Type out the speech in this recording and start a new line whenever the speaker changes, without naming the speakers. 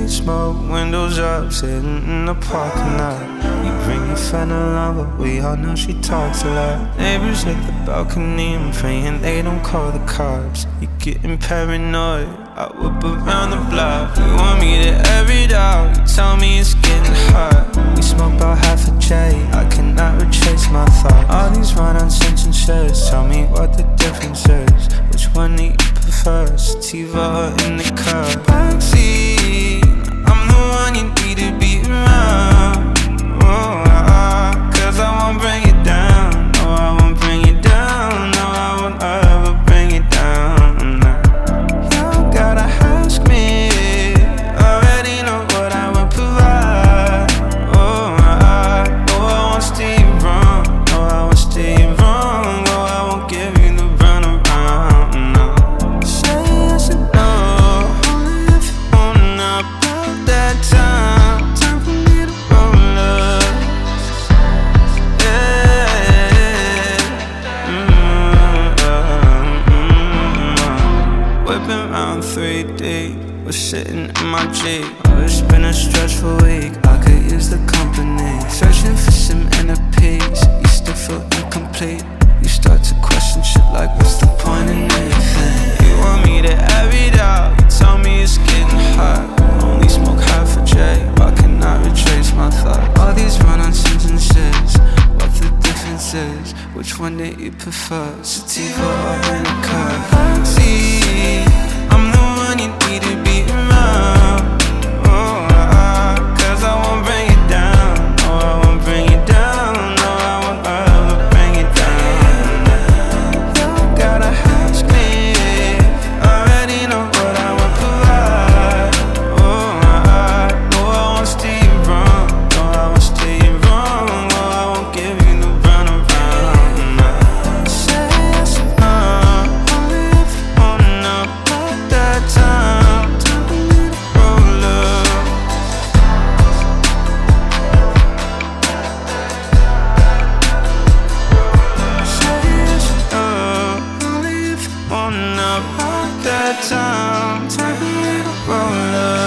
smoke, windows up, sitting in the parking lot. You bring your friend along, but we all know she talks a lot. Neighbors hit the balcony, I'm praying they don't call the cops. You're getting paranoid, I whip around the block. You want me to air it out, you tell me it's getting hot. We smoke about half a J, I cannot retrace my thoughts. All these run-on sentences, tell me what the difference is. Which one do you prefer, sativa or in the car? Backseat, I'm the one you need to be around. Oh, cause I won't bring it down. No, I won't bring it down. No, I won't ever bring it down. You don't gotta ask me, already know what I will provide. Oh, I won't steer you wrong. No, I won't steer you wrong. No, I won't give you the runaround. No. Say yes and no, only if you wanna. About that time for me to roll up. Whipping around 3D, we're sitting in my Jeep. Oh, it's been a stressful week, I could use the company. Searching for some inner peace, you still feel incomplete. You start to question shit like, what's the point in anything? You want me to air it out, you tell me it's getting hot. Only smoke half a J, I cannot retrace my thoughts. All these run-on sentences, what the difference is? Which one do you prefer, sativa or in a car? See, I'm the one you need to be around. Oh, cause I won't bring it down. No, I won't bring it down. No, I won't ever bring it down. You don't gotta ask me, already know what I will provide. Oh, no, I won't steer you wrong. No, I won't steer you wrong. No, I won't give you the runaround. Say yes or no, only if you wanna. About that time for me to roll up. Say yes or no, only if you wanna. About that time for me to roll up.